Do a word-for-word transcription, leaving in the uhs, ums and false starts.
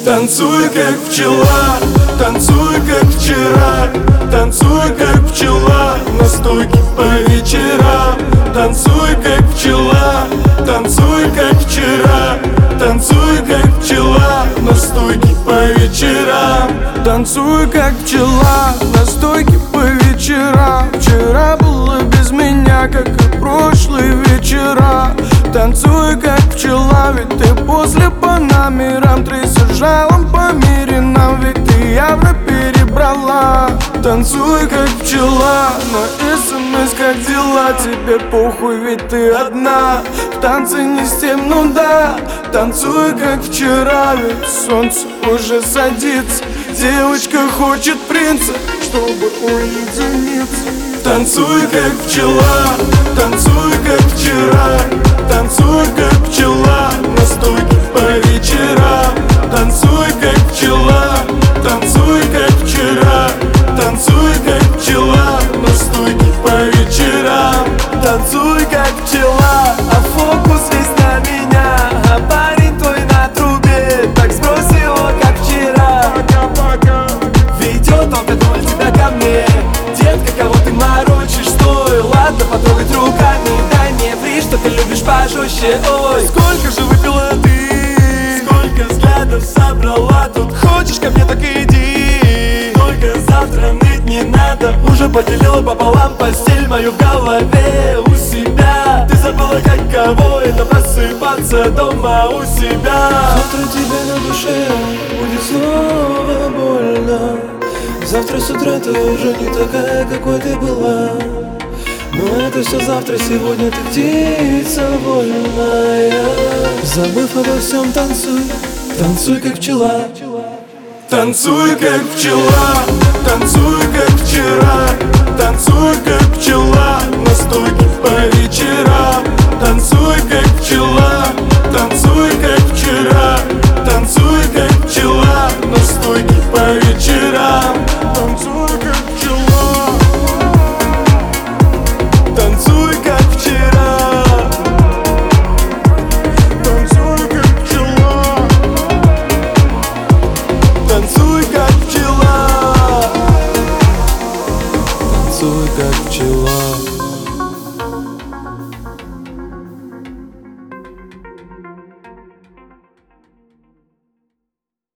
Танцуй, как пчела, танцуй, как вчера. Танцуй, как пчела, на стойке по вечерам. Танцуй, как пчела, танцуй, как вчера. Танцуй, как пчела, на стойке по вечерам. Танцуй, как пчела, на стойке по вечерам. Вчера было без меня, как и прошлые вечера. Танцуй, как пчела, ведь ты после по номерам. Трясешь жалом по мире нам, ведь ты явно перебрала. Танцуй, как пчела, на смс как дела. Тебе похуй, ведь ты одна. В танце не с тем, ну да. Танцуй, как вчера, ведь солнце уже садится. Девочка хочет принца, чтобы уединиться. Танцуй, как пчела, танцуй, как вчера. Танцуй, как пчела, на стойке по вечерам. Танцуй, как пчела, танцуй, как вчера. Танцуй, как пчела, на стойке по вечерам. Танцуй, как пчела, а фокус весь на меня. А парень твой на трубе, так сбрось его, как вчера. Ведет он контроль тебя ко мне. Детка, кого ты морочишь, стой. Ладно, потрогать руками, дай мне фри, что ты любишь пожестче. Ой, сколько же выпила ты, сколько взглядов собрала тут. Хочешь ко мне, так иди, только завтра ныть не надо. Уже поделила пополам постель мою в голове у себя. Ты забыла, как кого это просыпаться дома у себя. Завтра тебе на душе будет снова больно. Завтра с утра ты уже не такая, какой ты была. Но это все завтра, сегодня ты птица вольная. Забыв обо всем, танцуй, танцуй, как пчела. Танцуй, как пчела, танцуй, как вчера. Танцуй, как пчела, на стойке по вечерам. Танцуй, как пчела, танцуй, как вчера.